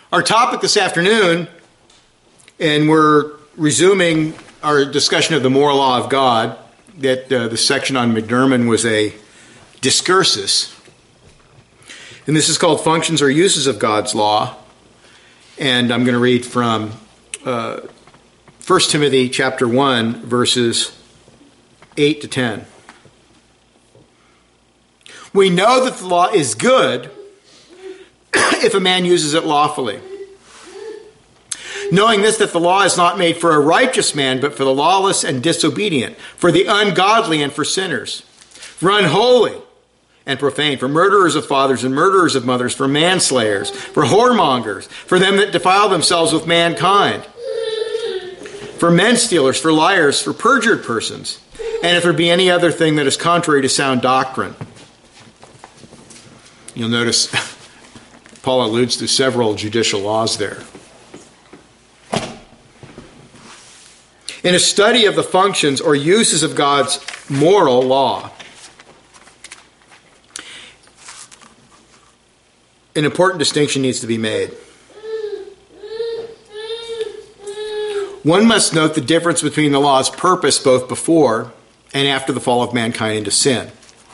Our topic this afternoon, and we're resuming our discussion of the moral law of God, that the section on McDermott was a discursus. And this is called Functions or Uses of God's Law. And I'm going to read from 1 Timothy chapter 1, verses 8 to 10. We know that the law is good if a man uses it lawfully. Knowing this, that the law is not made for a righteous man, but for the lawless and disobedient, for the ungodly and for sinners, for unholy and profane, for murderers of fathers and murderers of mothers, for manslayers, for whoremongers, for them that defile themselves with mankind, for men stealers, for liars, for perjured persons, and if there be any other thing that is contrary to sound doctrine. You'll notice Paul alludes to several judicial laws there. In a study of the functions or uses of God's moral law, an important distinction needs to be made. One must note the difference between the law's purpose both before and after the fall of mankind into sin.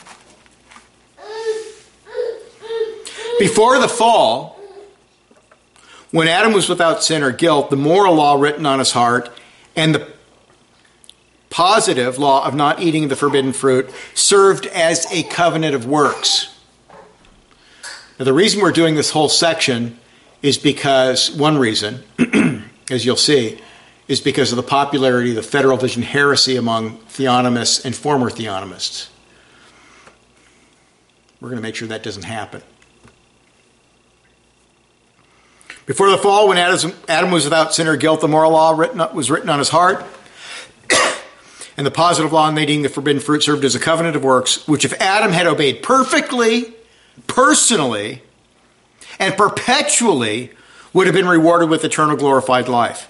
Before the fall, when Adam was without sin or guilt, the moral law written on his heart and the positive law of not eating the forbidden fruit served as a covenant of works. Now, the reason we're doing this whole section is because, one reason, as you'll see, is because of the popularity of the Federal Vision heresy among theonomists and former theonomists. We're going to make sure that doesn't happen. Before the fall, when Adam was without sin or guilt, the moral law was written on his heart, and the positive law in eating the forbidden fruit served as a covenant of works, which if Adam had obeyed perfectly, personally, and perpetually, would have been rewarded with eternal glorified life.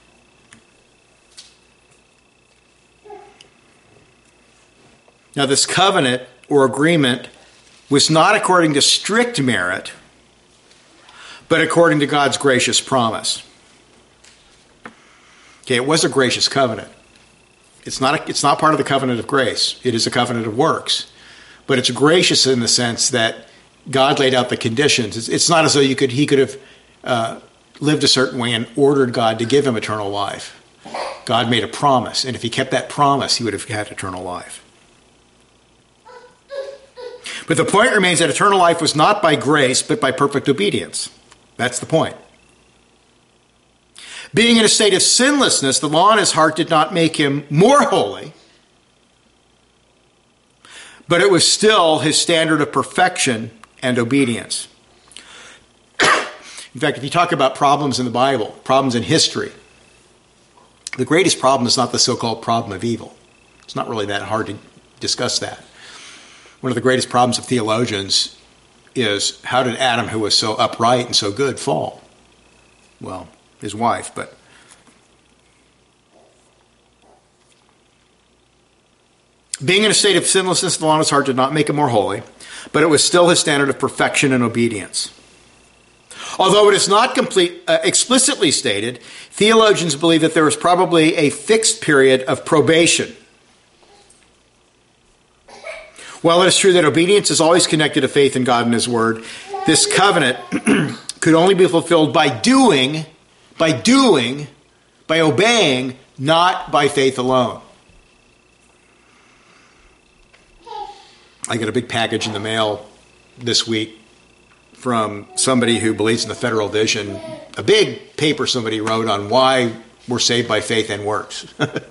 Now, this covenant or agreement was not according to strict merit, but according to God's gracious promise. Okay, it was a gracious covenant. It's not part of the covenant of grace. It is a covenant of works. But it's gracious in the sense that God laid out the conditions. It's not as though he could have lived a certain way and ordered God to give him eternal life. God made a promise, and if he kept that promise, he would have had eternal life. But the point remains that eternal life was not by grace, but by perfect obedience. That's the point. Being in a state of sinlessness, the law in his heart did not make him more holy, but it was still his standard of perfection and obedience. In fact, if you talk about problems in the Bible, problems in history, the greatest problem is not the so-called problem of evil. It's not really that hard to discuss that. One of the greatest problems of theologians is, how did Adam, who was so upright and so good, fall? Well, his wife, but being in a state of sinlessness, the law in his heart did not make him more holy, but it was still his standard of perfection and obedience. Although it is not explicitly stated, theologians believe that there was probably a fixed period of probation. While it is true that obedience is always connected to faith in God and his word, this covenant could only be fulfilled by obeying, not by faith alone. I got a big package in the mail this week from somebody who believes in the Federal Vision, a big paper somebody wrote on why we're saved by faith and works.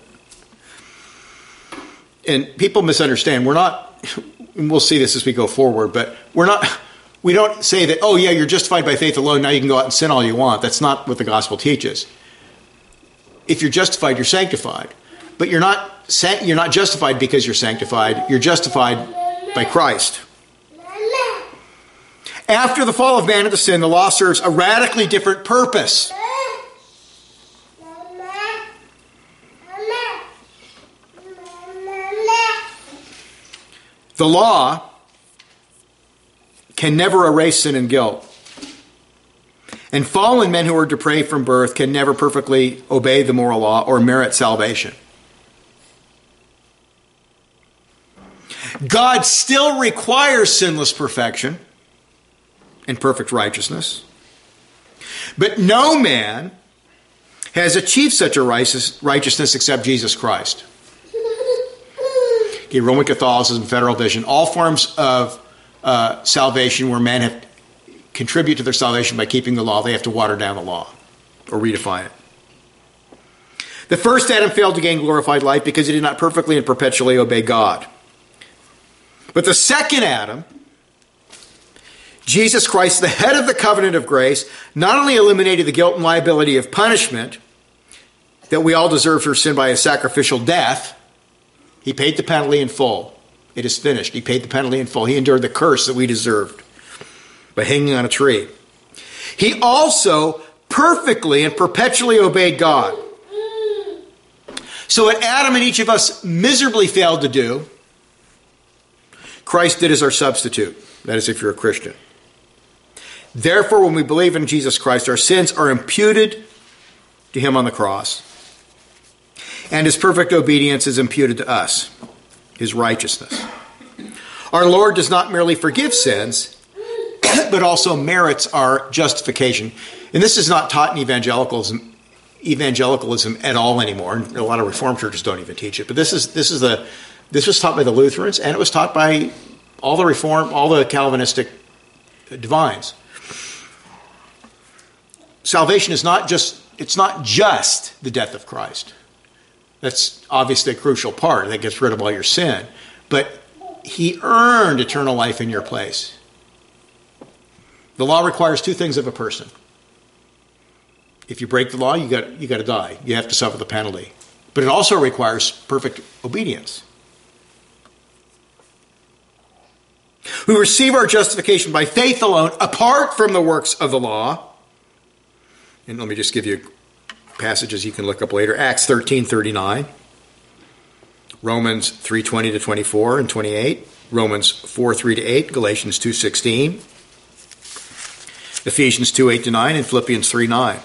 And people misunderstand. We'll see this as we go forward, but we don't say that, oh yeah, you're justified by faith alone, now you can go out and sin all you want. That's not what the gospel teaches. If you're justified, you're sanctified. But you're not justified because you're sanctified. You're justified by Christ. After the fall of man into sin, the law serves a radically different purpose. The law can never erase sin and guilt. And fallen men who are depraved from birth can never perfectly obey the moral law or merit salvation. God still requires sinless perfection and perfect righteousness. But no man has achieved such a righteousness except Jesus Christ. Okay, Roman Catholicism, Federal Vision, all forms of salvation where men have contribute to their salvation by keeping the law, they have to water down the law or redefine it. The first Adam failed to gain glorified life because he did not perfectly and perpetually obey God. But the second Adam, Jesus Christ, the head of the covenant of grace, not only eliminated the guilt and liability of punishment that we all deserve for sin by a sacrificial death, he paid the penalty in full. It is finished. He paid the penalty in full. He endured the curse that we deserved by hanging on a tree. He also perfectly and perpetually obeyed God. So what Adam and each of us miserably failed to do, Christ did as our substitute. That is, if you're a Christian. Therefore, when we believe in Jesus Christ, our sins are imputed to him on the cross. And his perfect obedience is imputed to us, his righteousness. Our Lord does not merely forgive sins, but also merits our justification. And this is not taught in evangelicalism at all anymore. A lot of Reformed churches don't even teach it. But this was taught by the Lutherans, and it was taught by all the Calvinistic divines. Salvation is not just the death of Christ. That's obviously a crucial part. That gets rid of all your sin. But he earned eternal life in your place. The law requires two things of a person. If you break the law, you got to die. You have to suffer the penalty. But it also requires perfect obedience. We receive our justification by faith alone, apart from the works of the law. And let me just give you passages you can look up later. Acts 13:39, Romans 3:20 to 24 and 28, Romans 4:3 to 8, Galatians 2:16, Ephesians 2:8 to 9, and Philippians 3:9.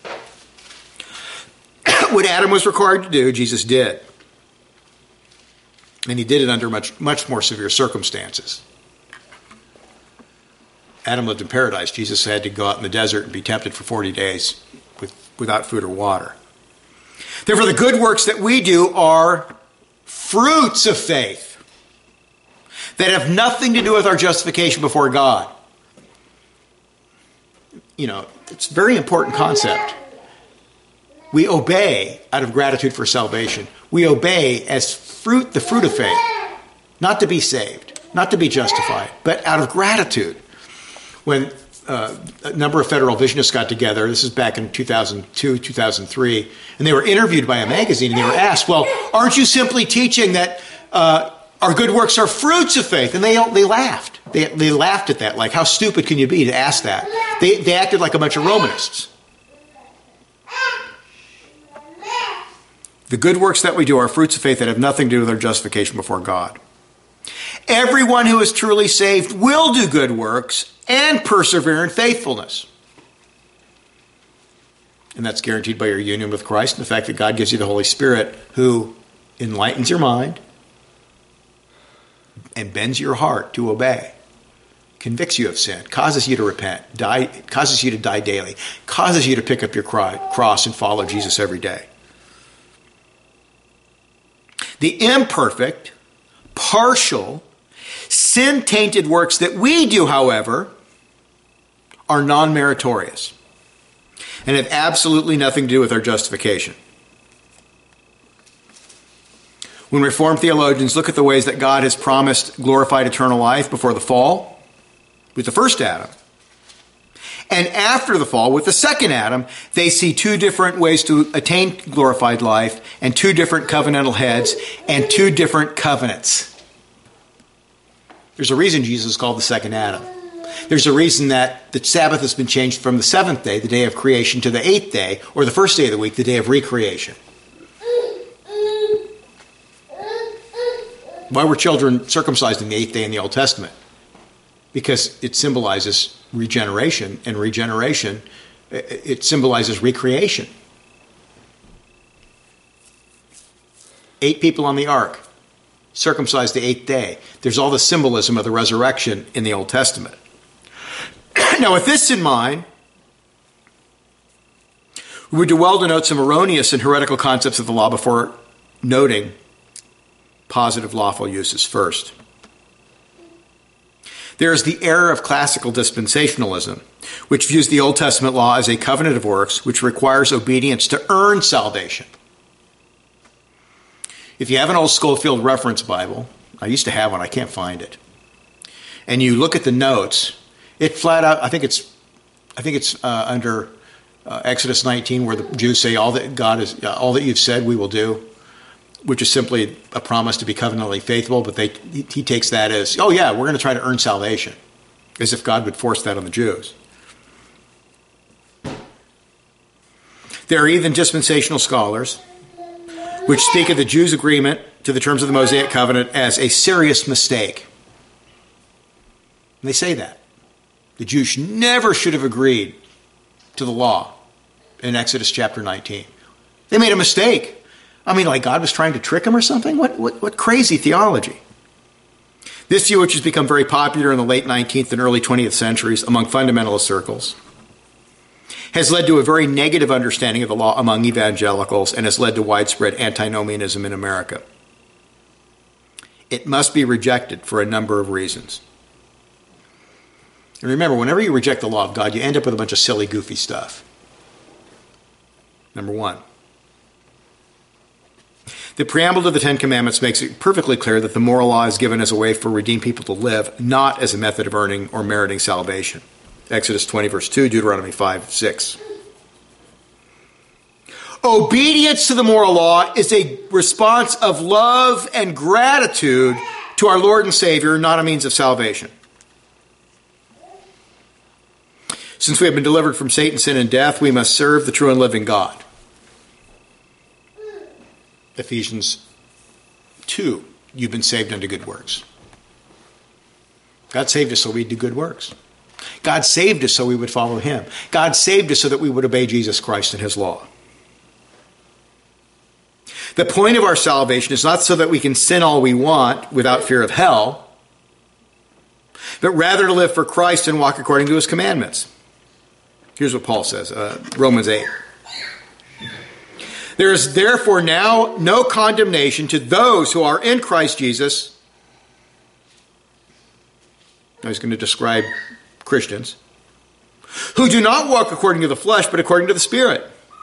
What Adam was required to do, Jesus did. And he did it under much more severe circumstances. Adam lived in paradise. Jesus had to go out in the desert and be tempted for 40 days without food or water. Therefore, the good works that we do are fruits of faith that have nothing to do with our justification before God. It's a very important concept. We obey out of gratitude for salvation. We obey as the fruit of faith, not to be saved, not to be justified, but out of gratitude. When a number of Federal Visionists got together, this is back in 2002, 2003, and they were interviewed by a magazine, and they were asked, well, aren't you simply teaching that our good works are fruits of faith? And they laughed. They laughed at that, like, how stupid can you be to ask that? They acted like a bunch of Romanists. The good works that we do are fruits of faith that have nothing to do with our justification before God. Everyone who is truly saved will do good works and persevere in faithfulness. And that's guaranteed by your union with Christ and the fact that God gives you the Holy Spirit who enlightens your mind and bends your heart to obey, convicts you of sin, causes you to repent, causes you to die daily, causes you to pick up your cross and follow Jesus every day. The imperfect, partial, sin-tainted works that we do, however, are non-meritorious and have absolutely nothing to do with our justification. When Reformed theologians look at the ways that God has promised glorified eternal life before the fall, with the first Adam, and after the fall, with the second Adam, they see two different ways to attain glorified life and two different covenantal heads and two different covenants. There's a reason Jesus is called the second Adam. There's a reason that the Sabbath has been changed from the seventh day, the day of creation, to the eighth day, or the first day of the week, the day of recreation. Why were children circumcised in the eighth day in the Old Testament? Because it symbolizes regeneration, and regeneration It symbolizes recreation. 8 people on the ark, circumcised the 8th day. There's all the symbolism of the resurrection in the Old Testament. Now, with this in mind, we would do well to note some erroneous and heretical concepts of the law before noting positive lawful uses first. There is the error of classical dispensationalism, which views the Old Testament law as a covenant of works which requires obedience to earn salvation. If you have an old Schofield Reference Bible, I used to have one, I can't find it, and you look at the notes, it flat out, I think it's under Exodus 19, where the Jews say, all that you've said we will do, which is simply a promise to be covenantally faithful, but he takes that as, oh yeah, we're going to try to earn salvation, as if God would force that on the Jews. There are even dispensational scholars which speak of the Jews' agreement to the terms of the Mosaic covenant as a serious mistake. And they say that. The Jews never should have agreed to the law in Exodus chapter 19. They made a mistake. I mean, like God was trying to trick them or something? What crazy theology. This view, which has become very popular in the late 19th and early 20th centuries among fundamentalist circles, has led to a very negative understanding of the law among evangelicals and has led to widespread antinomianism in America. It must be rejected for a number of reasons. And remember, whenever you reject the law of God, you end up with a bunch of silly, goofy stuff. Number one, the preamble to the Ten Commandments makes it perfectly clear that the moral law is given as a way for redeemed people to live, not as a method of earning or meriting salvation. Exodus 20, verse 2, Deuteronomy 5, 6. Obedience to the moral law is a response of love and gratitude to our Lord and Savior, not a means of salvation. Since we have been delivered from Satan, sin, and death, we must serve the true and living God. Ephesians 2, you've been saved unto good works. God saved us so we'd do good works. God saved us so we would follow him. God saved us so that we would obey Jesus Christ and his law. The point of our salvation is not so that we can sin all we want without fear of hell, but rather to live for Christ and walk according to his commandments. Here's what Paul says, Romans 8. There is therefore now no condemnation to those who are in Christ Jesus. Now he's going to describe Christians who do not walk according to the flesh, but according to the Spirit.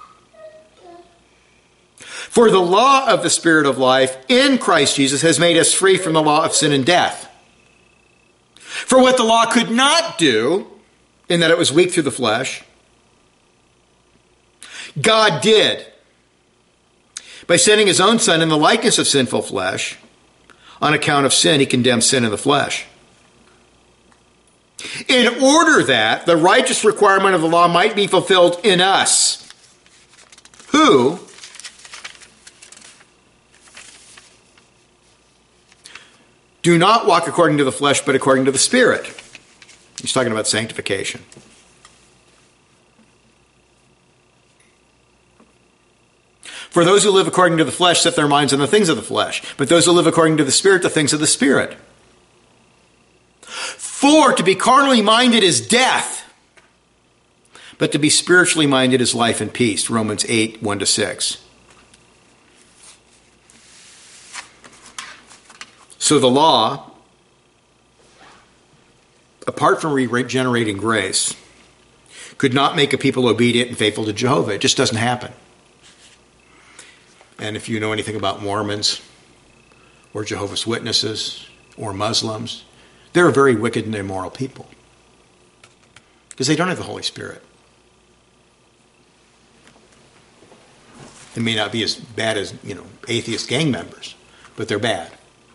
For the law of the Spirit of life in Christ Jesus has made us free from the law of sin and death. For what the law could not do, in that it was weak through the flesh, God did by sending his own Son in the likeness of sinful flesh. On account of sin, he condemned sin in the flesh, in order that the righteous requirement of the law might be fulfilled in us, who do not walk according to the flesh, but according to the Spirit. He's talking about sanctification. For those who live according to the flesh set their minds on the things of the flesh, but those who live according to the Spirit, the things of the Spirit. For to be carnally minded is death, but to be spiritually minded is life and peace. Romans 8, 1-6. So the law, apart from regenerating grace, could not make a people obedient and faithful to Jehovah. It just doesn't happen. And if you know anything about Mormons or Jehovah's Witnesses or Muslims, they're very wicked and immoral people because they don't have the Holy Spirit. They may not be as bad as, atheist gang members, but they're bad.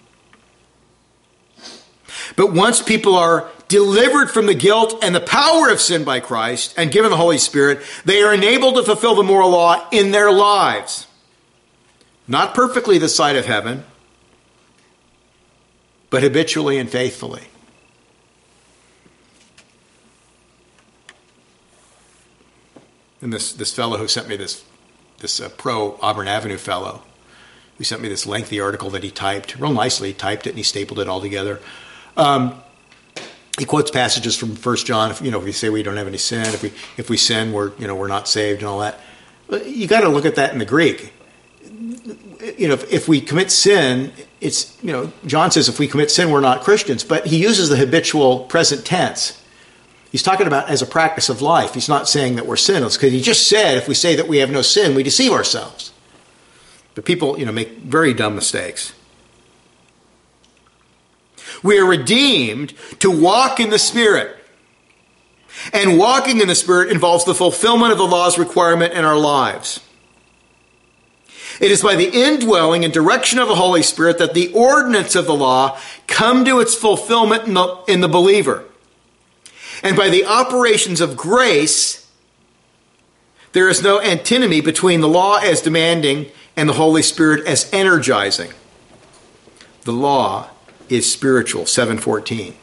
But once people are delivered from the guilt and the power of sin by Christ and given the Holy Spirit, they are enabled to fulfill the moral law in their lives. Not perfectly this side of heaven, but habitually and faithfully. And this fellow who sent me this pro Auburn Avenue fellow, who sent me this lengthy article that he typed, real nicely, he typed it and he stapled it all together. He quotes passages from 1 John, if we say we don't have any sin, if we sin, we're not saved and all that. But you got to look at that in the Greek. If we commit sin, it's, John says if we commit sin, we're not Christians, but he uses the habitual present tense. He's talking about as a practice of life. He's not saying that we're sinless, because he just said if we say that we have no sin, we deceive ourselves. But people, make very dumb mistakes. We are redeemed to walk in the Spirit. And walking in the Spirit involves the fulfillment of the law's requirement in our lives. It is by the indwelling and direction of the Holy Spirit that the ordinance of the law come to its fulfillment in the believer. And by the operations of grace, there is no antinomy between the law as demanding and the Holy Spirit as energizing. The law is spiritual, 7:14.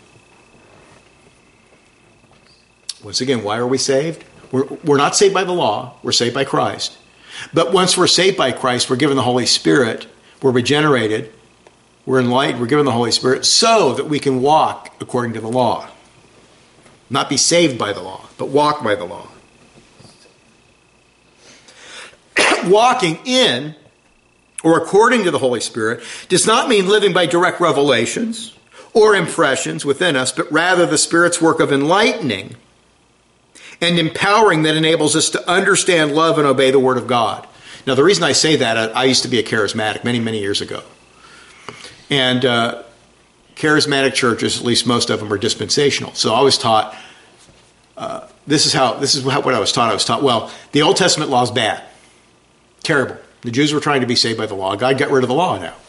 Once again, why are we saved? We're not saved by the law. We're saved by Christ. But once we're saved by Christ, we're given the Holy Spirit. We're regenerated. We're enlightened. We're given the Holy Spirit so that we can walk according to the law. Not be saved by the law, but walk by the law. Walking in or according to the Holy Spirit does not mean living by direct revelations or impressions within us, but rather the Spirit's work of enlightening and empowering that enables us to understand, love, and obey the Word of God. Now, the reason I say that, I used to be a charismatic many, many years ago. And charismatic churches, at least most of them, are dispensational. So I was taught, this is what I was taught. I was taught, well, the Old Testament law is bad. Terrible. The Jews were trying to be saved by the law. God got rid of the law now.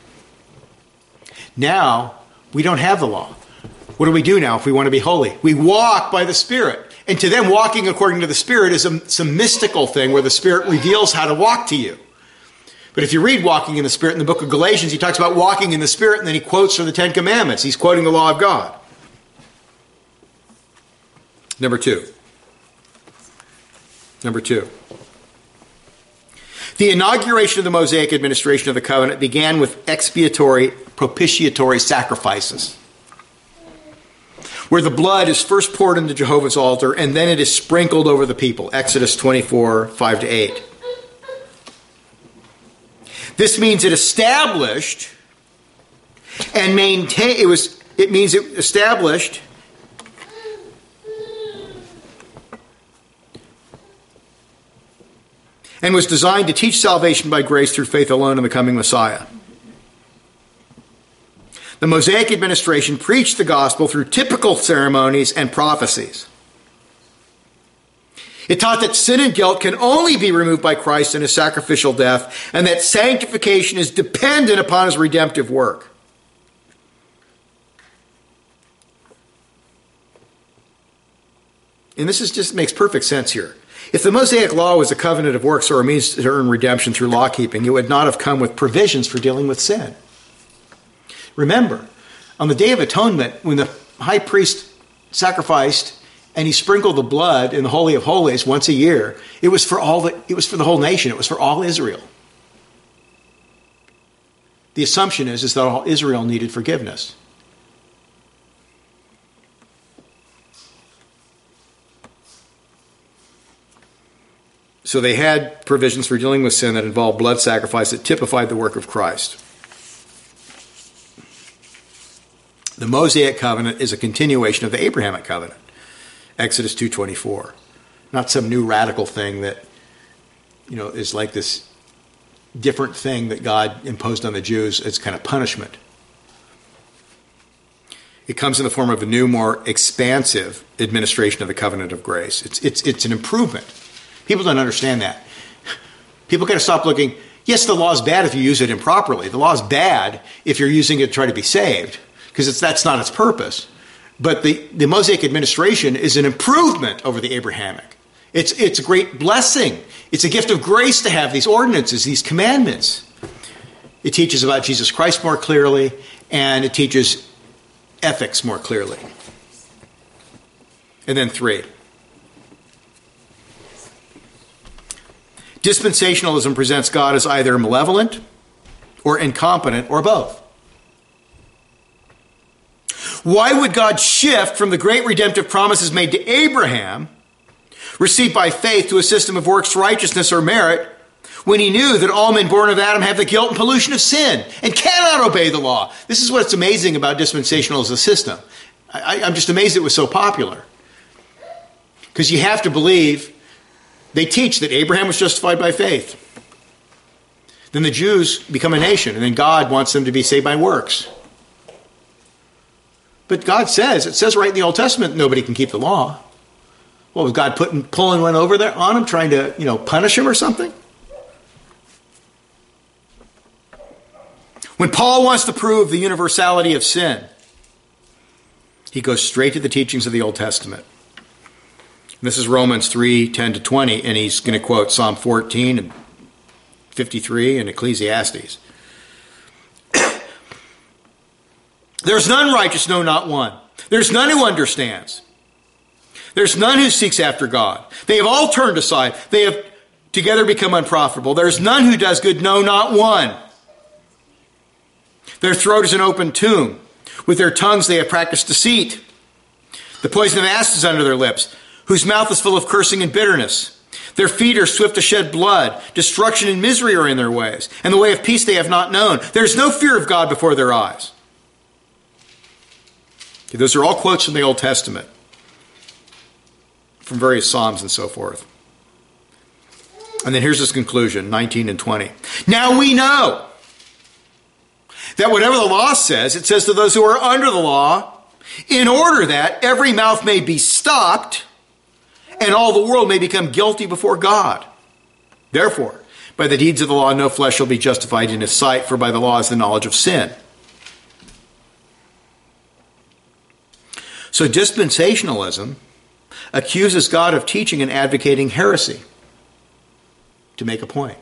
Now, we don't have the law. What do we do now if we want to be holy? We walk by the Spirit. And to them, walking according to the Spirit is some mystical thing where the Spirit reveals how to walk to you. But if you read Walking in the Spirit in the book of Galatians, he talks about walking in the Spirit, and then he quotes from the Ten Commandments. He's quoting the law of God. Number two. The inauguration of the Mosaic administration of the covenant began with propitiatory sacrifices, where the blood is first poured into Jehovah's altar, and then it is sprinkled over the people. Exodus 24, 5-8. This means it established and maintained. It means it established and was designed to teach salvation by grace through faith alone in the coming Messiah. The Mosaic administration preached the gospel through typical ceremonies and prophecies. It taught that sin and guilt can only be removed by Christ in his sacrificial death, and that sanctification is dependent upon his redemptive work. And this just makes perfect sense here. If the Mosaic law was a covenant of works or a means to earn redemption through law keeping, it would not have come with provisions for dealing with sin. Remember, on the Day of Atonement, when the high priest sacrificed and he sprinkled the blood in the Holy of Holies once a year, it was for the whole nation. It was for all Israel. The assumption is that all Israel needed forgiveness. So they had provisions for dealing with sin that involved blood sacrifice that typified the work of Christ. The Mosaic covenant is a continuation of the Abrahamic covenant. Exodus 2:24. Not some new radical thing that, is like this different thing that God imposed on the Jews as kind of punishment. It comes in the form of a new, more expansive administration of the covenant of grace. It's an improvement. People don't understand that. People got to stop looking. Yes, the law is bad if you use it improperly. The law is bad if you're using it to try to be saved, because that's not its purpose. But the Mosaic administration is an improvement over the Abrahamic. It's a great blessing. It's a gift of grace to have these ordinances, these commandments. It teaches about Jesus Christ more clearly, and it teaches ethics more clearly. And then 3. Dispensationalism presents God as either malevolent or incompetent or both. Why would God shift from the great redemptive promises made to Abraham, received by faith, to a system of works righteousness or merit, when he knew that all men born of Adam have the guilt and pollution of sin and cannot obey the law? This is what's amazing about dispensational as a system. I'm just amazed it was so popular. Because you have to believe, they teach that Abraham was justified by faith. Then the Jews become a nation, and then God wants them to be saved by works. But God says, it says right in the Old Testament, nobody can keep the law. What was God pulling one over there on him, trying to, punish him or something? When Paul wants to prove the universality of sin, he goes straight to the teachings of the Old Testament. This is Romans 3:10-20, and he's going to quote Psalm 14 and 53 and Ecclesiastes. There's none righteous, no, not one. There's none who understands. There's none who seeks after God. They have all turned aside. They have together become unprofitable. There's none who does good, no, not one. Their throat is an open tomb. With their tongues they have practiced deceit. The poison of asps is under their lips, whose mouth is full of cursing and bitterness. Their feet are swift to shed blood. Destruction and misery are in their ways, and the way of peace they have not known. There is no fear of God before their eyes. Okay, those are all quotes from the Old Testament, from various Psalms and so forth. And then here's his conclusion, 19 and 20. Now we know that whatever the law says, it says to those who are under the law, in order that every mouth may be stopped and all the world may become guilty before God. Therefore, by the deeds of the law, no flesh shall be justified in his sight, for by the law is the knowledge of sin. So dispensationalism accuses God of teaching and advocating heresy to make a point.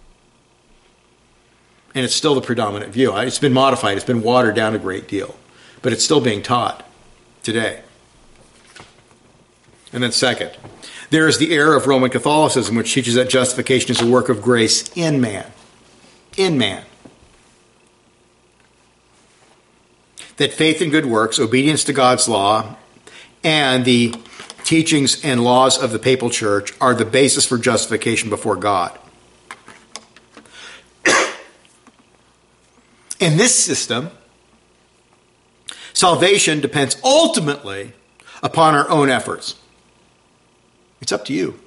And it's still the predominant view. It's been modified. It's been watered down a great deal. But it's still being taught today. And then second, there is the error of Roman Catholicism, which teaches that justification is a work of grace in man. In man. That faith and good works, obedience to God's law, and the teachings and laws of the papal church are the basis for justification before God. In this system, salvation depends ultimately upon our own efforts. It's up to you.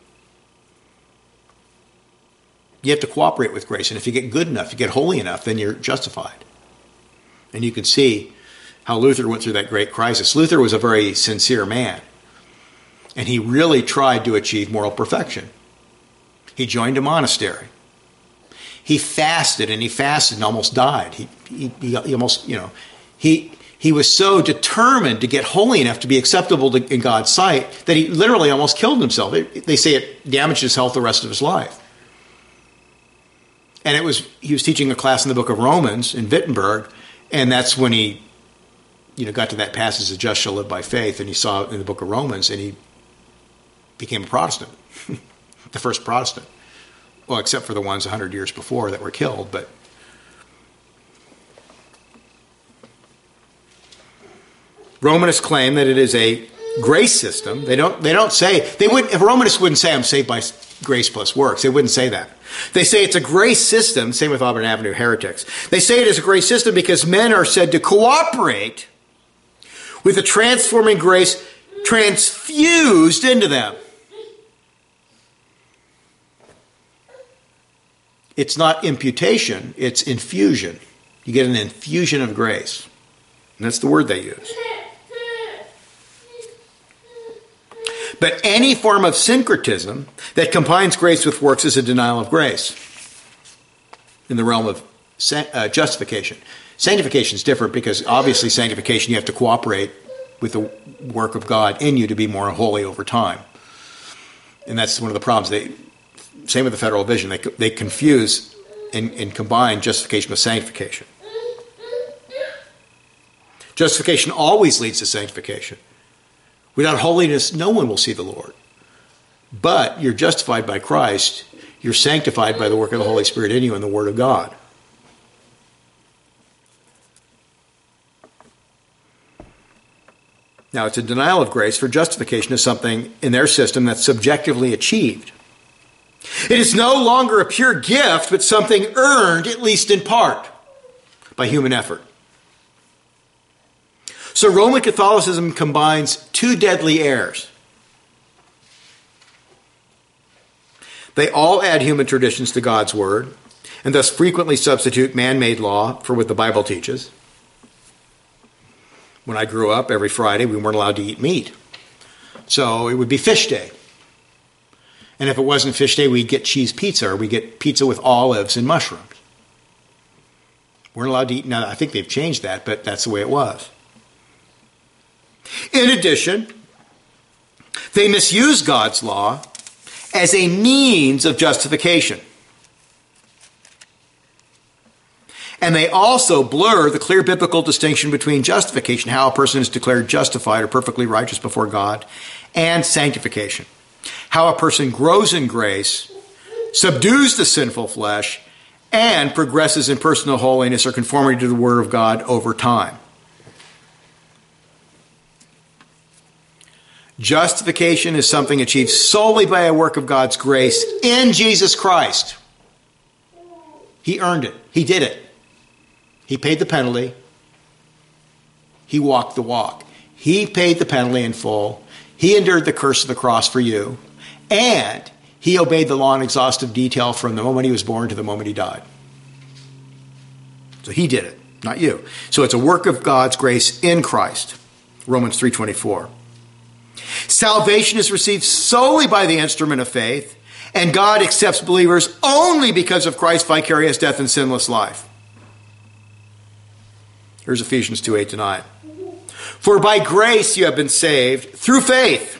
You have to cooperate with grace, and if you get good enough, you get holy enough, then you're justified. And you can see how Luther went through that great crisis. Luther was a very sincere man, and he really tried to achieve moral perfection. He joined a monastery. He fasted and almost died. He almost, he was so determined to get holy enough to be acceptable in God's sight that he literally almost killed himself. They say it damaged his health the rest of his life. And he was teaching a class in the book of Romans in Wittenberg, and that's when he got to that passage, the just shall live by faith, and he saw it in the book of Romans, and he became a Protestant, the first Protestant. Well, except for the ones 100 years before that were killed, but Romanists claim that it is a grace system. They don't say, if Romanists wouldn't say I'm saved by grace plus works, they wouldn't say that. They say it's a grace system, same with Auburn Avenue heretics. They say it is a grace system because men are said to cooperate with the transforming grace transfused into them. It's not imputation, it's infusion. You get an infusion of grace. And that's the word they use. But any form of syncretism that combines grace with works is a denial of grace in the realm of justification. Sanctification is different because obviously sanctification you have to cooperate with the work of God in you to be more holy over time. And that's one of the problems. Same with the federal vision. They confuse and combine justification with sanctification. Justification always leads to sanctification. Without holiness, no one will see the Lord. But you're justified by Christ. You're sanctified by the work of the Holy Spirit in you and the Word of God. Now, it's a denial of grace, for justification is something in their system that's subjectively achieved. It is no longer a pure gift, but something earned, at least in part, by human effort. So Roman Catholicism combines two deadly errors. They all add human traditions to God's Word, and thus frequently substitute man-made law for what the Bible teaches. When I grew up, every Friday we weren't allowed to eat meat. So it would be fish day. And if it wasn't fish day, we'd get cheese pizza, or we'd get pizza with olives and mushrooms. We're not allowed to eat. Now, I think they've changed that, but that's the way it was. In addition, they misuse God's law as a means of justification. And they also blur the clear biblical distinction between justification, how a person is declared justified or perfectly righteous before God, and sanctification, how a person grows in grace, subdues the sinful flesh, and progresses in personal holiness or conformity to the Word of God over time. Justification is something achieved solely by a work of God's grace in Jesus Christ. He earned it. He did it. He paid the penalty. He walked the walk. He paid the penalty in full. He endured the curse of the cross for you. And he obeyed the law in exhaustive detail from the moment he was born to the moment he died. So he did it, not you. So it's a work of God's grace in Christ. Romans 3:24. Salvation is received solely by the instrument of faith, and God accepts believers only because of Christ's vicarious death and sinless life. Here's Ephesians 2:8-9. For by grace you have been saved through faith,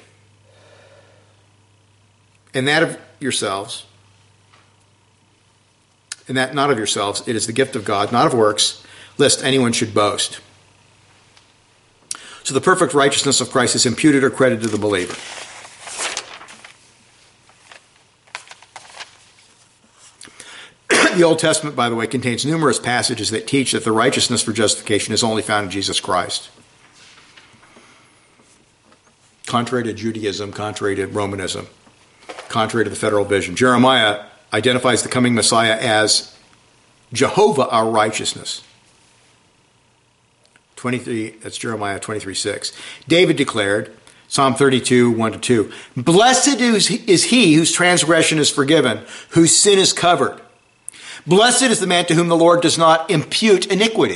and that of yourselves, and that not of yourselves. It is the gift of God, not of works, lest anyone should boast. So the perfect righteousness of Christ is imputed or credited to the believer. The Old Testament, by the way, contains numerous passages that teach that the righteousness for justification is only found in Jesus Christ. Contrary to Judaism, contrary to Romanism, contrary to the federal vision. Jeremiah identifies the coming Messiah as Jehovah, our righteousness. 23, that's Jeremiah 23:6. David declared, Psalm 32, 1-2, Blessed is he whose transgression is forgiven, whose sin is covered. Blessed is the man to whom the Lord does not impute iniquity.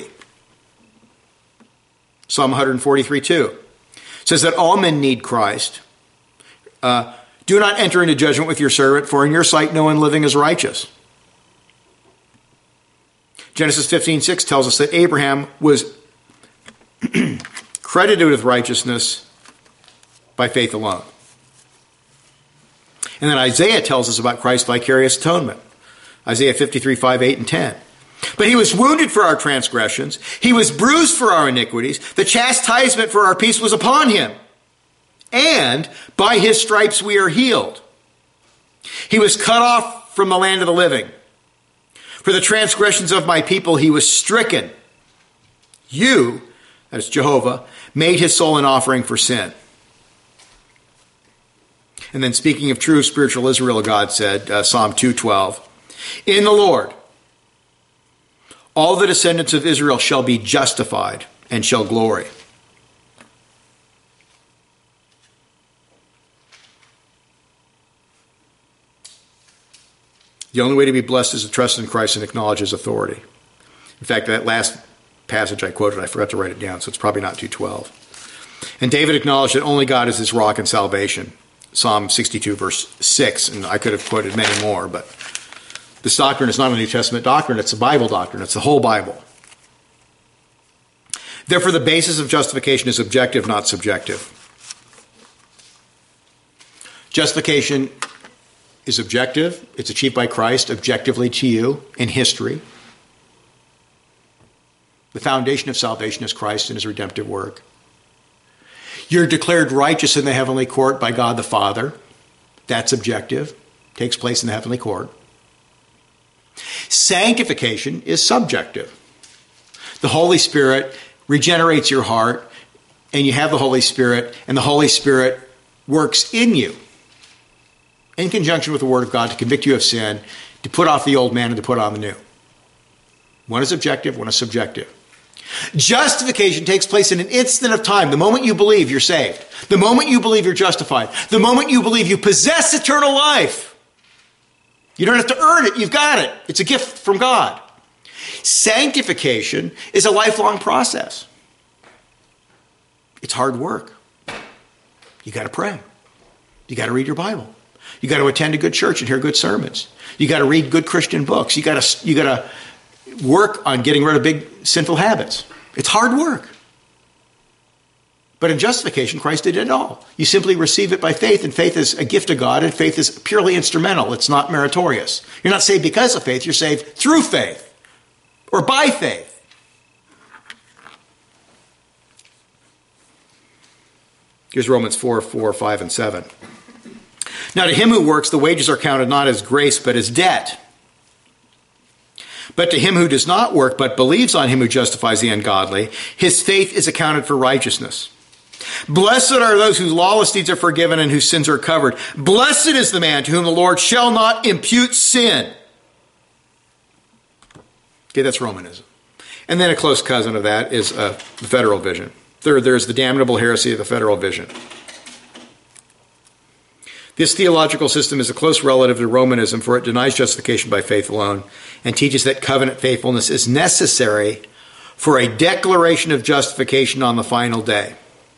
Psalm 143:2 says that all men need Christ. Do not enter into judgment with your servant, for in your sight no one living is righteous. Genesis 15:6 tells us that Abraham was credited with righteousness by faith alone. And then Isaiah tells us about Christ's vicarious atonement. Isaiah 53:5, 8, and 10. But he was wounded for our transgressions. He was bruised for our iniquities. The chastisement for our peace was upon him. And by his stripes we are healed. He was cut off from the land of the living. For the transgressions of my people he was stricken. You, that is Jehovah, made his soul an offering for sin. And then speaking of true spiritual Israel, God said, Psalm 2:12, in the Lord, all the descendants of Israel shall be justified and shall glory. The only way to be blessed is to trust in Christ and acknowledge his authority. In fact, that last passage I quoted, I forgot to write it down, so it's probably not 2:12. And David acknowledged that only God is his rock and salvation. Psalm 62, verse 6, and I could have quoted many more, but this doctrine is not a New Testament doctrine, it's a Bible doctrine, it's the whole Bible. Therefore, the basis of justification is objective, not subjective. Justification is objective, it's achieved by Christ objectively to you in history. The foundation of salvation is Christ and his redemptive work. You're declared righteous in the heavenly court by God the Father. That's objective. takes place in the heavenly court. Sanctification is subjective. The Holy Spirit regenerates your heart, and you have the Holy Spirit, and the Holy Spirit works in you in conjunction with the Word of God to convict you of sin, to put off the old man and to put on the new. One is objective, one is subjective. Justification takes place in an instant of time. The moment you believe, you're saved. The moment you believe, you're justified. The moment you believe, you possess eternal life. You don't have to earn it. You've got it. It's a gift from God. Sanctification is a lifelong process. It's hard work. You got to pray. You got to read your Bible. You got to attend a good church and hear good sermons. You got to read good Christian books. You got to work on getting rid of big sinful habits. It's hard work. But in justification, Christ did it all. You simply receive it by faith, and faith is a gift of God, and faith is purely instrumental. It's not meritorious. You're not saved because of faith. You're saved through faith or by faith. Here's Romans 4, 5, and 7. Now to him who works, the wages are counted not as grace, but as debt. But to him who does not work, but believes on him who justifies the ungodly, his faith is accounted for righteousness. Blessed are those whose lawless deeds are forgiven and whose sins are covered. Blessed is the man to whom the Lord shall not impute sin. Okay, that's Romanism. And then a close cousin of that is the federal vision. Third, there's the damnable heresy of the federal vision. This theological system is a close relative to Romanism, for it denies justification by faith alone and teaches that covenant faithfulness is necessary for a declaration of justification on the final day.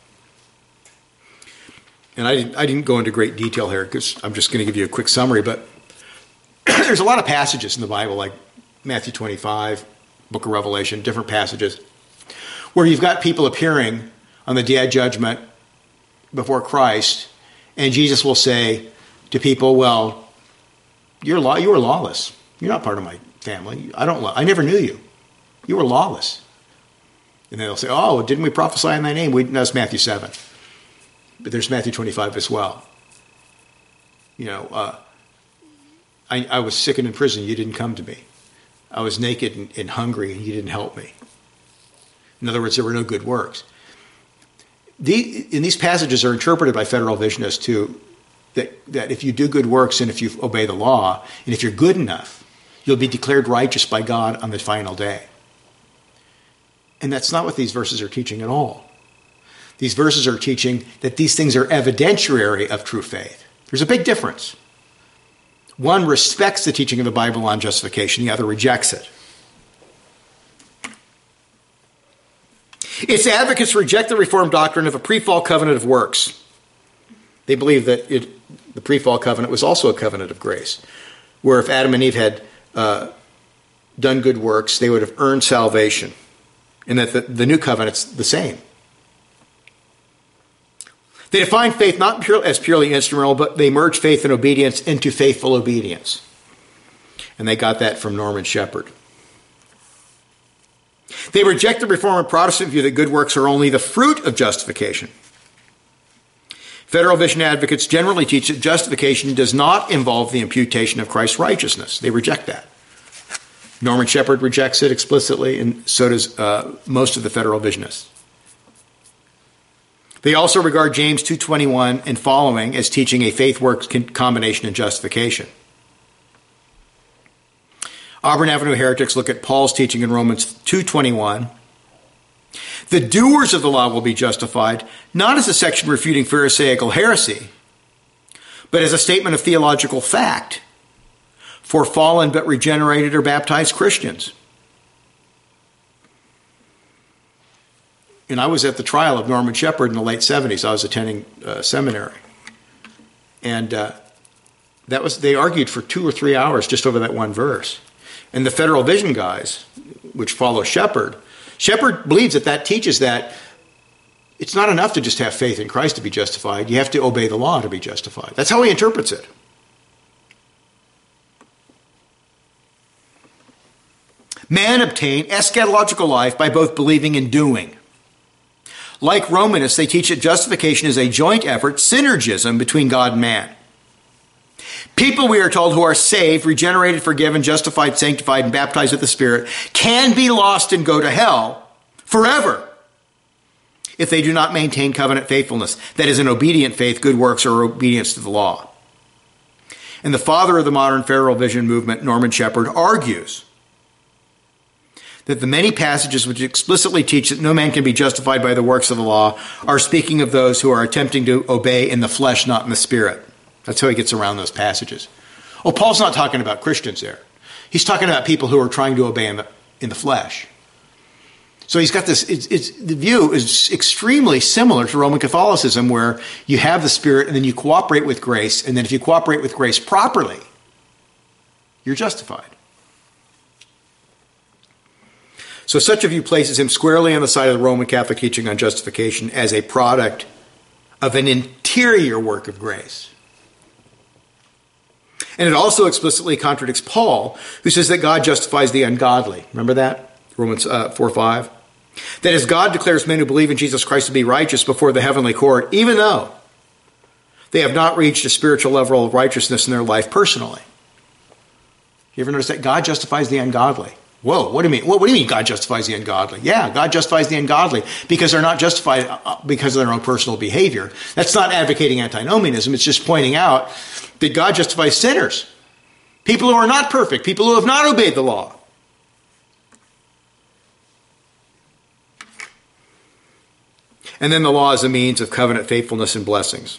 And I didn't go into great detail here because I'm just going to give you a quick summary, but there's a lot of passages in the Bible, like Matthew 25, Book of Revelation, different passages, where you've got people appearing on the day of judgment before Christ, and Jesus will say to people, well, you were lawless. You're not part of my family. I never knew you. You were lawless. And then they'll say, oh, didn't we prophesy in thy name? That's Matthew 7. But there's Matthew 25 as well. I was sick and in prison. You didn't come to me. I was naked and hungry, and you didn't help me. In other words, there were no good works. These passages are interpreted by federal visionists too, that if you do good works and if you obey the law, and if you're good enough, you'll be declared righteous by God on the final day. And that's not what these verses are teaching at all. These verses are teaching that these things are evidentiary of true faith. There's a big difference. One respects the teaching of the Bible on justification, the other rejects it. Its advocates reject the Reformed doctrine of a pre-fall covenant of works. They believe that the pre-fall covenant was also a covenant of grace, where if Adam and Eve had done good works, they would have earned salvation, and that the new covenant's the same. They define faith not as purely instrumental, but they merge faith and obedience into faithful obedience. And they got that from Norman Shepherd. They reject the Reformed and Protestant view that good works are only the fruit of justification. Federal vision advocates generally teach that justification does not involve the imputation of Christ's righteousness. They reject that. Norman Shepherd rejects it explicitly, and so does most of the federal visionists. They also regard James 2:21 and following as teaching a faith-works combination in justification. Auburn Avenue heretics look at Paul's teaching in Romans 2:21. The doers of the law will be justified, not as a section refuting Pharisaical heresy, but as a statement of theological fact for fallen but regenerated or baptized Christians. And I was at the trial of Norman Shepherd in the late 70s. I was attending seminary. And they argued for 2 or 3 hours just over that one verse. And the federal vision guys, which follow Shepherd believes that teaches that it's not enough to just have faith in Christ to be justified. You have to obey the law to be justified. That's how he interprets it. Man obtain eschatological life by both believing and doing. Like Romanists, they teach that justification is a joint effort, synergism between God and man. People, we are told, who are saved, regenerated, forgiven, justified, sanctified, and baptized with the Spirit can be lost and go to hell forever if they do not maintain covenant faithfulness. That is, an obedient faith, good works, or obedience to the law. And the father of the modern federal vision movement, Norman Shepherd, argues that the many passages which explicitly teach that no man can be justified by the works of the law are speaking of those who are attempting to obey in the flesh, not in the spirit. That's how he gets around those passages. Oh, Paul's not talking about Christians there. He's talking about people who are trying to obey in the flesh. So he's got this, the view is extremely similar to Roman Catholicism, where you have the Spirit and then you cooperate with grace, and then if you cooperate with grace properly, you're justified. So such a view places him squarely on the side of the Roman Catholic teaching on justification as a product of an interior work of grace. And it also explicitly contradicts Paul, who says that God justifies the ungodly. Remember that? Romans 4:5. That is, God declares men who believe in Jesus Christ to be righteous before the heavenly court, even though they have not reached a spiritual level of righteousness in their life personally. You ever notice that? God justifies the ungodly. Whoa, what do you mean? What do you mean God justifies the ungodly? Yeah, God justifies the ungodly because they're not justified because of their own personal behavior. That's not advocating antinomianism. It's just pointing out that God justifies sinners, people who are not perfect, people who have not obeyed the law. And then the law is a means of covenant faithfulness and blessings.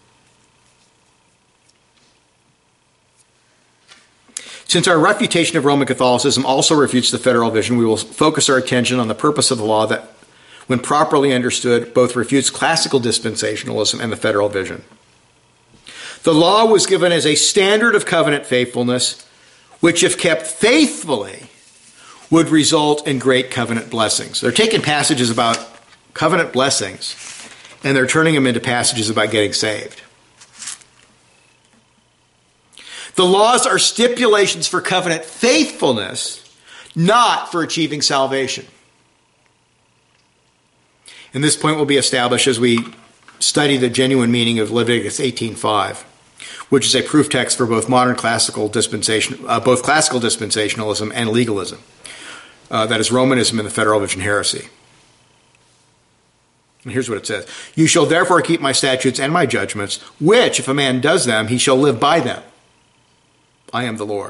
Since our refutation of Roman Catholicism also refutes the federal vision, we will focus our attention on the purpose of the law that, when properly understood, both refutes classical dispensationalism and the federal vision. The law was given as a standard of covenant faithfulness, which, if kept faithfully, would result in great covenant blessings. They're taking passages about covenant blessings, and they're turning them into passages about getting saved. The laws are stipulations for covenant faithfulness, not for achieving salvation. And this point will be established as we study the genuine meaning of Leviticus 18:5, which is a proof text for both modern classical dispensationalism and legalism. That is Romanism and the federal vision heresy. And here's what it says. You shall therefore keep my statutes and my judgments, which, if a man does them, he shall live by them. I am the Lord.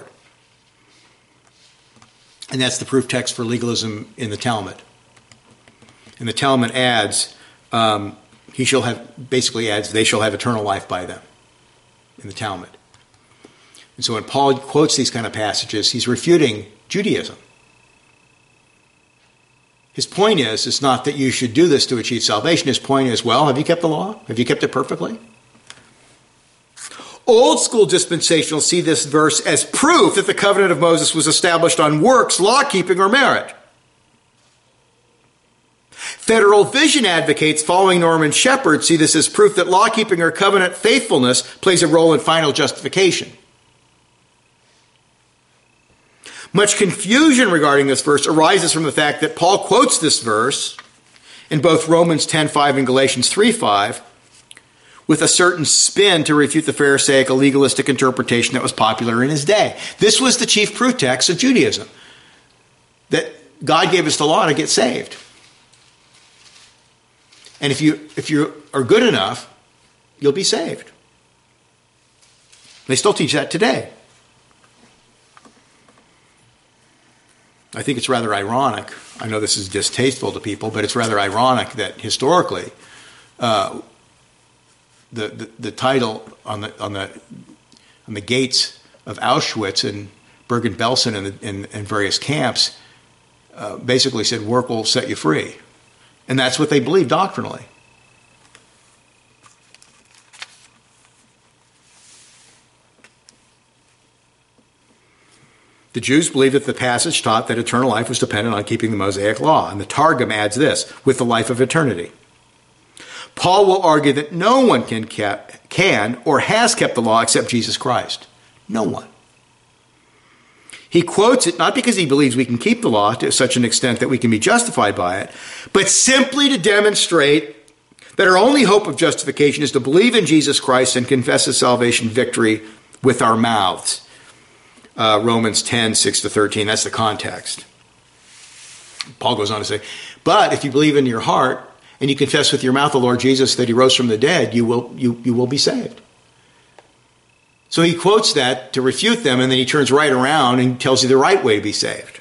And that's the proof text for legalism in the Talmud. And the Talmud adds, they shall have eternal life by them in the Talmud. And so when Paul quotes these kind of passages, he's refuting Judaism. His point is, it's not that you should do this to achieve salvation. His point is, well, have you kept the law? Have you kept it perfectly? Old school dispensationalists see this verse as proof that the covenant of Moses was established on works, law-keeping, or merit. Federal vision advocates following Norman Shepherd see this as proof that law-keeping or covenant faithfulness plays a role in final justification. Much confusion regarding this verse arises from the fact that Paul quotes this verse in both Romans 10:5 and Galatians 3:5 with a certain spin to refute the Pharisaic legalistic interpretation that was popular in his day. This was the chief proof text of Judaism, that God gave us the law to get saved. And if you are good enough, you'll be saved. They still teach that today. I think it's rather ironic. I know this is distasteful to people, but it's rather ironic that historically, the title on the gates of Auschwitz and Bergen-Belsen and various camps basically said, "Work will set you free," and that's what they believed doctrinally. The Jews believed that the passage taught that eternal life was dependent on keeping the Mosaic law, and the Targum adds this, with the life of eternity. Paul will argue that no one can or has kept the law except Jesus Christ. No one. He quotes it not because he believes we can keep the law to such an extent that we can be justified by it, but simply to demonstrate that our only hope of justification is to believe in Jesus Christ and confess his salvation victory with our mouths. Romans 10, 6-13, that's the context. Paul goes on to say, but if you believe in your heart and you confess with your mouth the Lord Jesus that he rose from the dead, you will be saved. So he quotes that to refute them, and then he turns right around and tells you the right way to be saved.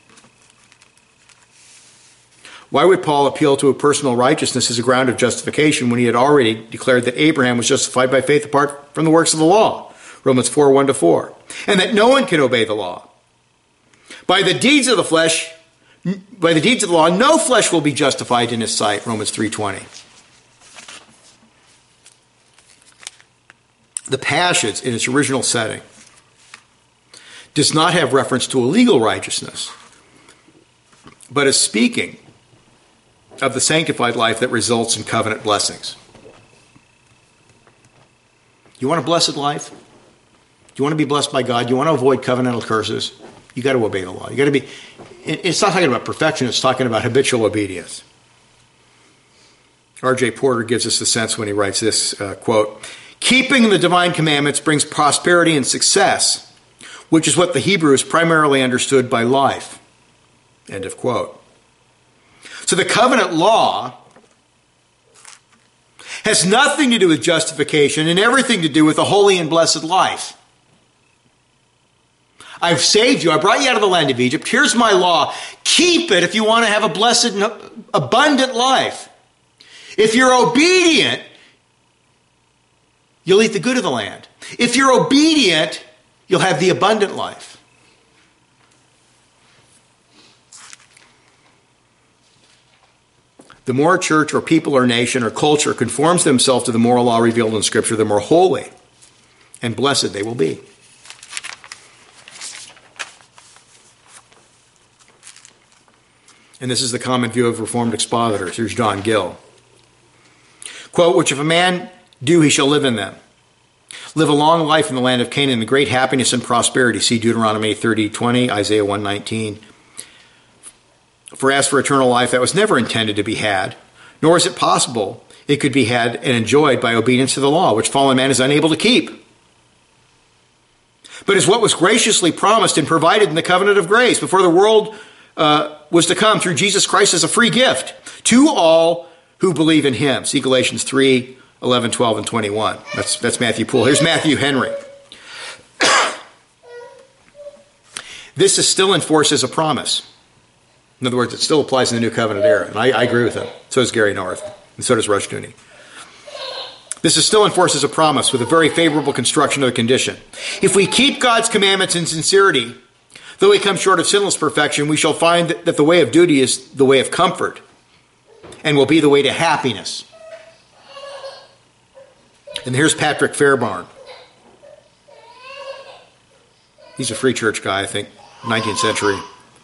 Why would Paul appeal to a personal righteousness as a ground of justification when he had already declared that Abraham was justified by faith apart from the works of the law? Romans 4, 1-4. And that no one can obey the law. By the deeds of the law, no flesh will be justified in his sight. Romans 3:20. The passage in its original setting does not have reference to a legal righteousness, but is speaking of the sanctified life that results in covenant blessings. You want a blessed life? You want to be blessed by God? You want to avoid covenantal curses? You got to obey the law. You got to be. It's not talking about perfection. It's talking about habitual obedience. R.J. Porter gives us the sense when he writes this quote: "Keeping the divine commandments brings prosperity and success, which is what the Hebrews primarily understood by life." End of quote. So the covenant law has nothing to do with justification and everything to do with a holy and blessed life. I've saved you. I brought you out of the land of Egypt. Here's my law. Keep it if you want to have a blessed and abundant life. If you're obedient, you'll eat the good of the land. If you're obedient, you'll have the abundant life. The more a church or people or nation or culture conforms themselves to the moral law revealed in Scripture, the more holy and blessed they will be. And this is the common view of Reformed expositors. Here's John Gill. Quote, "Which if a man do, he shall live in them. Live a long life in the land of Canaan in great happiness and prosperity." See Deuteronomy 30:20, Isaiah 1:19. "For as for eternal life, that was never intended to be had, nor is it possible it could be had and enjoyed by obedience to the law, which fallen man is unable to keep. But is what was graciously promised and provided in the covenant of grace before the world was to come through Jesus Christ as a free gift to all who believe in him." See Galatians 3, 11, 12, and 21. That's Matthew Poole. Here's Matthew Henry. "This is still in force as a promise." In other words, it still applies in the New Covenant era. And I agree with him. So does Gary North. And so does Rushdoony. "This is still in force as a promise with a very favorable construction of the condition. If we keep God's commandments in sincerity, though we come short of sinless perfection, we shall find that the way of duty is the way of comfort and will be the way to happiness." And here's Patrick Fairbairn. He's a free church guy, I think, 19th century.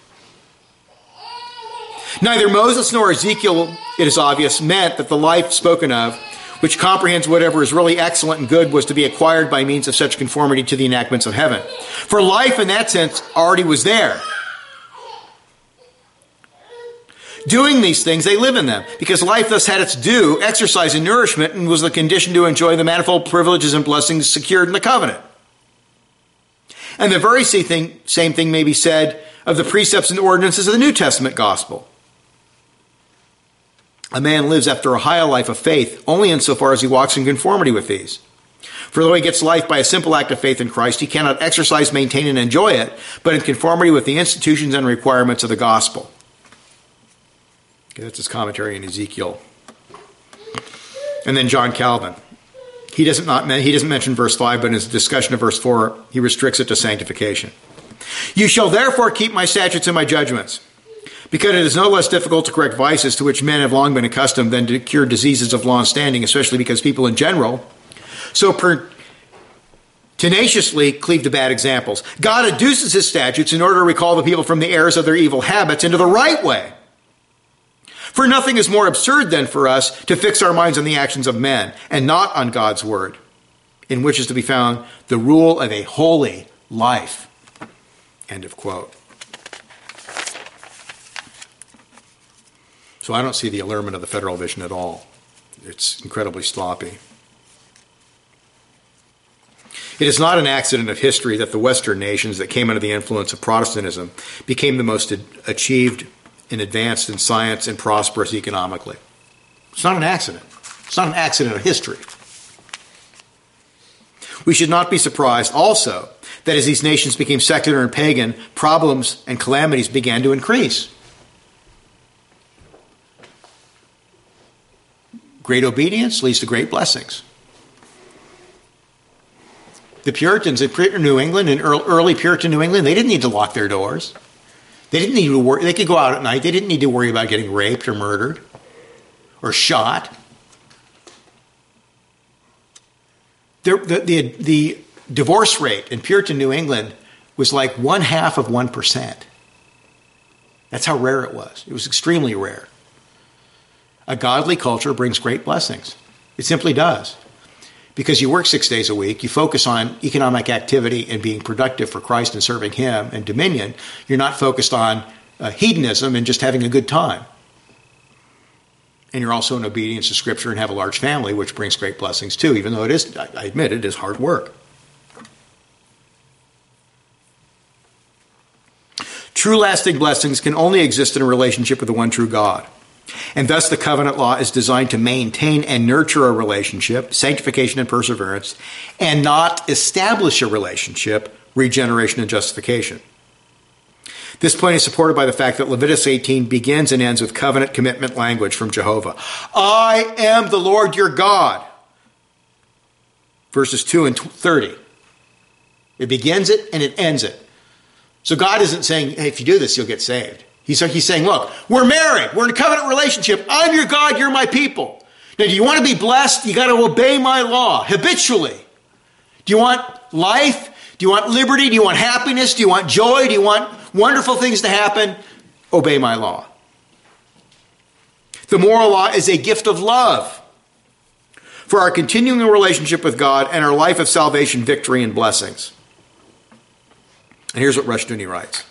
"Neither Moses nor Ezekiel, it is obvious, meant that the life spoken of, which comprehends whatever is really excellent and good, was to be acquired by means of such conformity to the enactments of heaven. For life in that sense already was there. Doing these things, they live in them, because life thus had its due exercise and nourishment and was the condition to enjoy the manifold privileges and blessings secured in the covenant. And the very same thing may be said of the precepts and ordinances of the New Testament gospel. A man lives after a higher life of faith only insofar as he walks in conformity with these. For though he gets life by a simple act of faith in Christ, he cannot exercise, maintain, and enjoy it, but in conformity with the institutions and requirements of the gospel." Okay, that's his commentary in Ezekiel. And then John Calvin. He doesn't mention verse 5, but in his discussion of verse 4, he restricts it to sanctification. "You shall therefore keep my statutes and my judgments, because it is no less difficult to correct vices to which men have long been accustomed than to cure diseases of long standing, especially because people in general so tenaciously cleave to bad examples. God adduces his statutes in order to recall the people from the errors of their evil habits into the right way. For nothing is more absurd than for us to fix our minds on the actions of men and not on God's word, in which is to be found the rule of a holy life." End of quote. So I don't see the allurement of the federal vision at all. It's incredibly sloppy. It is not an accident of history that the Western nations that came under the influence of Protestantism became the most achieved and advanced in science and prosperous economically. It's not an accident. It's not an accident of history. We should not be surprised also that as these nations became secular and pagan, problems and calamities began to increase. Great obedience leads to great blessings. The Puritans in New England, in early Puritan New England, they didn't need to lock their doors. They didn't need to worry. They could go out at night. They didn't need to worry about getting raped or murdered or shot. The divorce rate in Puritan New England was like 0.5%. That's how rare it was. It was extremely rare. A godly culture brings great blessings. It simply does. Because you work 6 days a week, you focus on economic activity and being productive for Christ and serving Him and dominion. You're not focused on hedonism and just having a good time. And you're also in obedience to Scripture and have a large family, which brings great blessings too, even though it is, I admit, it is hard work. True lasting blessings can only exist in a relationship with the one true God. And thus the covenant law is designed to maintain and nurture a relationship, sanctification and perseverance, and not establish a relationship, regeneration and justification. This point is supported by the fact that Leviticus 18 begins and ends with covenant commitment language from Jehovah. I am the Lord your God. Verses 2 and 30. It begins it and it ends it. So God isn't saying, hey, if you do this, you'll get saved. He's saying, look, we're married. We're in a covenant relationship. I'm your God. You're my people. Now, do you want to be blessed? You got to obey my law habitually. Do you want life? Do you want liberty? Do you want happiness? Do you want joy? Do you want wonderful things to happen? Obey my law. The moral law is a gift of love for our continuing relationship with God and our life of salvation, victory, and blessings. And here's what Rushdoony writes.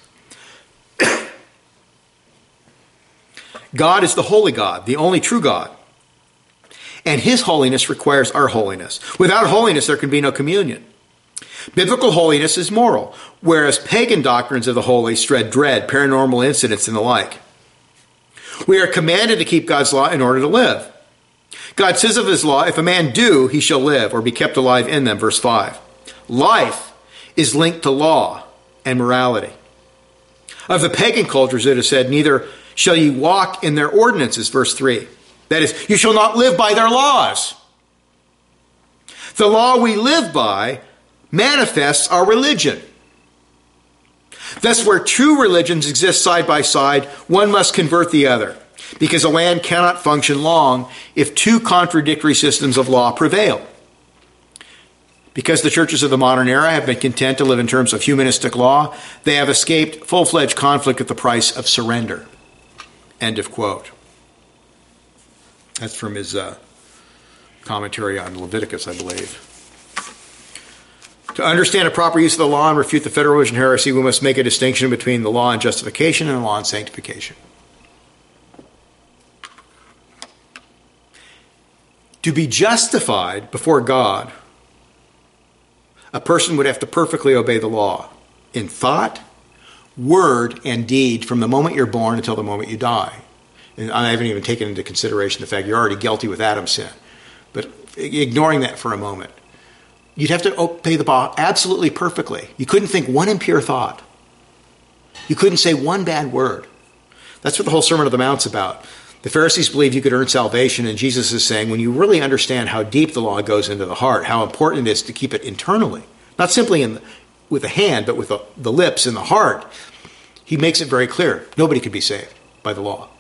God is the holy God, the only true God. And His holiness requires our holiness. Without holiness, there can be no communion. Biblical holiness is moral, whereas pagan doctrines of the holy spread dread, paranormal incidents, and the like. We are commanded to keep God's law in order to live. God says of His law, if a man do, he shall live, or be kept alive in them, verse 5. Life is linked to law and morality. Of the pagan cultures, it is said, neither shall ye walk in their ordinances, verse 3. That is, you shall not live by their laws. The law we live by manifests our religion. Thus, where true religions exist side by side, one must convert the other, because a land cannot function long if two contradictory systems of law prevail. Because the churches of the modern era have been content to live in terms of humanistic law, they have escaped full-fledged conflict at the price of surrender. End of quote. That's from his commentary on Leviticus, I believe. To understand a proper use of the law and refute the federal religion heresy, we must make a distinction between the law and justification and the law and sanctification. To be justified before God, a person would have to perfectly obey the law in thought, word, and deed from the moment you're born until the moment you die. And I haven't even taken into consideration the fact you're already guilty with Adam's sin. But ignoring that for a moment, you'd have to obey the law absolutely perfectly. You couldn't think one impure thought. You couldn't say one bad word. That's what the whole Sermon on the Mount's about. The Pharisees believed you could earn salvation, and Jesus is saying when you really understand how deep the law goes into the heart, how important it is to keep it internally, not simply with the hand, but with the lips and the heart, He makes it very clear. Nobody can be saved by the law.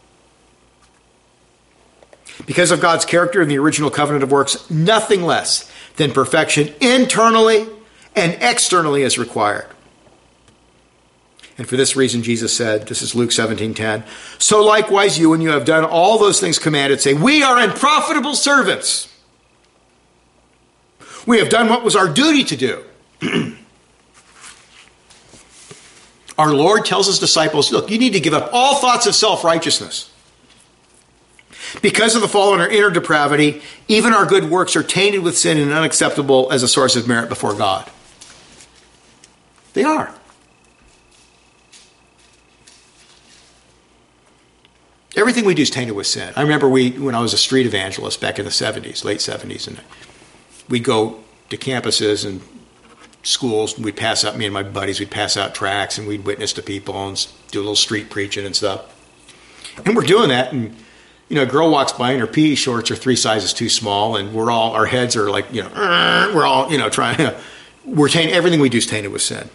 Because of God's character and the original covenant of works, nothing less than perfection internally and externally is required. And for this reason, Jesus said, this is Luke 17:10, so likewise you, when you have done all those things commanded, say, we are unprofitable servants. We have done what was our duty to do. Our Lord tells His disciples, look, you need to give up all thoughts of self-righteousness. Because of the fall and our inner depravity, even our good works are tainted with sin and unacceptable as a source of merit before God. They are. Everything we do is tainted with sin. I remember when I was a street evangelist back in the 70s, late 70s, and we'd go to campuses and schools, and we'd pass out, me and my buddies, we'd pass out tracts, and we'd witness to people and do a little street preaching and stuff. And we're doing that, and a girl walks by and her PE shorts are 3 sizes too small, and our heads are like, we're all, trying, everything we do is tainted with sin.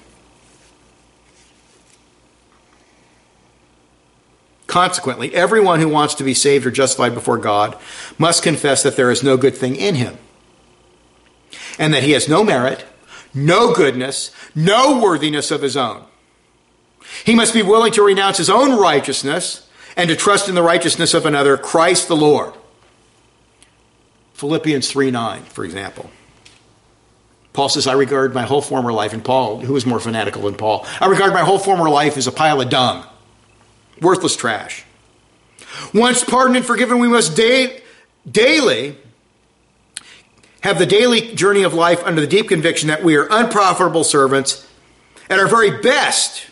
Consequently, everyone who wants to be saved or justified before God must confess that there is no good thing in him, and that he has no merit, no goodness, no worthiness of his own. He must be willing to renounce his own righteousness and to trust in the righteousness of another, Christ the Lord. Philippians 3:9, for example. Paul says, I regard my whole former life, and Paul, who is more fanatical than Paul, I regard my whole former life as a pile of dung. Worthless trash. Once pardoned and forgiven, we must daily have the daily journey of life under the deep conviction that we are unprofitable servants. At our very best,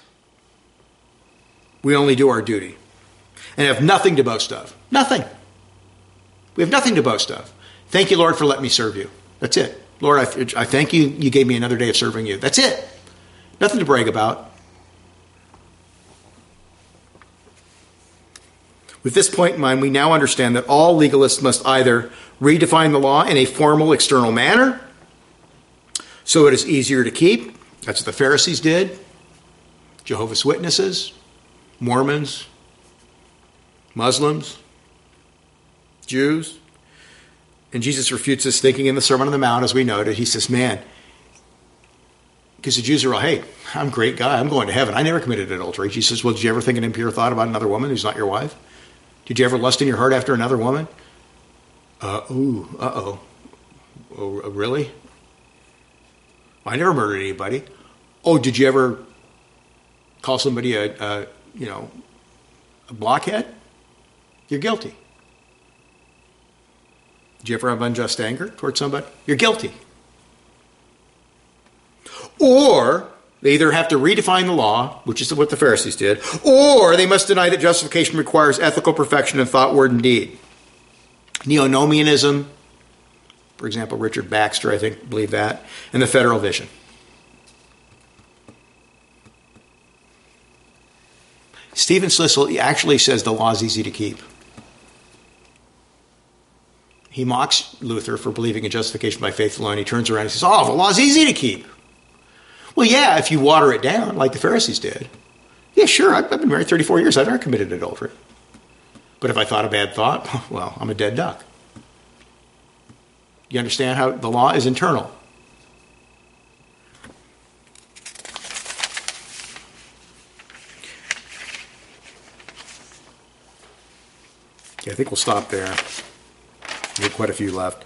we only do our duty and have nothing to boast of. Nothing. We have nothing to boast of. Thank you, Lord, for letting me serve you. That's it. Lord, I thank you. You gave me another day of serving you. That's it. Nothing to brag about. With this point in mind, we now understand that all legalists must either redefine the law in a formal external manner so it is easier to keep. That's what the Pharisees did. Jehovah's Witnesses, Mormons, Muslims, Jews. And Jesus refutes this thinking in the Sermon on the Mount, as we noted. He says, man, because the Jews are all, hey, I'm a great guy. I'm going to heaven. I never committed adultery. Jesus says, well, did you ever think an impure thought about another woman who's not your wife? Did you ever lust in your heart after another woman? Oh, really? I never murdered anybody. Oh, did you ever call somebody a blockhead? You're guilty. Did you ever have unjust anger towards somebody? You're guilty. Or they either have to redefine the law, which is what the Pharisees did, or they must deny that justification requires ethical perfection in thought, word, and deed. Neo-Nomianism, for example, Richard Baxter, I think, believed that, and the Federal Vision. Stephen Slissel actually says the law is easy to keep. He mocks Luther for believing in justification by faith alone. He turns around and says, the law is easy to keep. Well, yeah, if you water it down like the Pharisees did. Yeah, sure, I've been married 34 years. I've never committed adultery. But if I thought a bad thought, well, I'm a dead duck. You understand how the law is internal? Okay, I think we'll stop there. We have quite a few left.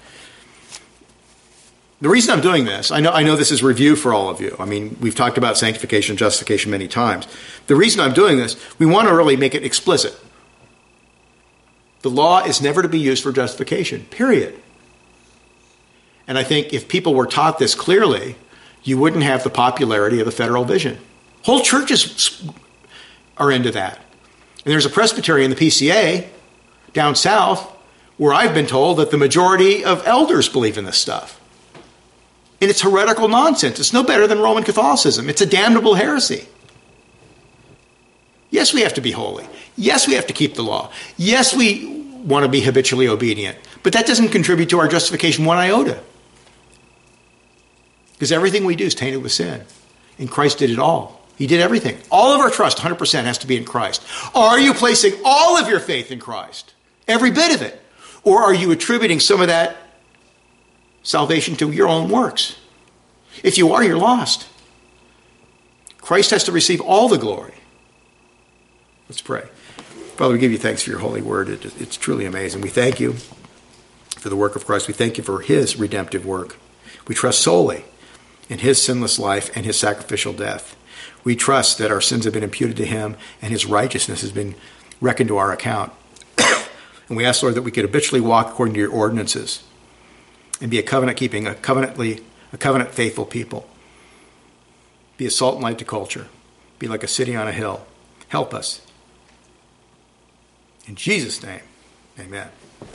The reason I'm doing this, I know this is review for all of you. I mean, we've talked about sanctification and justification many times. The reason I'm doing this, we want to really make it explicit. The law is never to be used for justification, period. And I think if people were taught this clearly, you wouldn't have the popularity of the Federal Vision. Whole churches are into that. And there's a presbytery in the PCA down south where I've been told that the majority of elders believe in this stuff. And it's heretical nonsense. It's no better than Roman Catholicism. It's a damnable heresy. Yes, we have to be holy. Yes, we have to keep the law. Yes, we want to be habitually obedient. But that doesn't contribute to our justification one iota. Because everything we do is tainted with sin. And Christ did it all. He did everything. All of our trust, 100%, has to be in Christ. Are you placing all of your faith in Christ? Every bit of it? Or are you attributing some of that salvation to your own works? If you are, you're lost. Christ has to receive all the glory. Let's pray. Father, we give you thanks for your holy word. It's truly amazing. We thank you for the work of Christ. We thank you for his redemptive work. We trust solely in his sinless life and his sacrificial death. We trust that our sins have been imputed to him and his righteousness has been reckoned to our account. And we ask, Lord, that we could habitually walk according to your ordinances and be a covenant-keeping, a covenant-faithful people. Be a salt and light to culture. Be like a city on a hill. Help us. In Jesus' name, amen.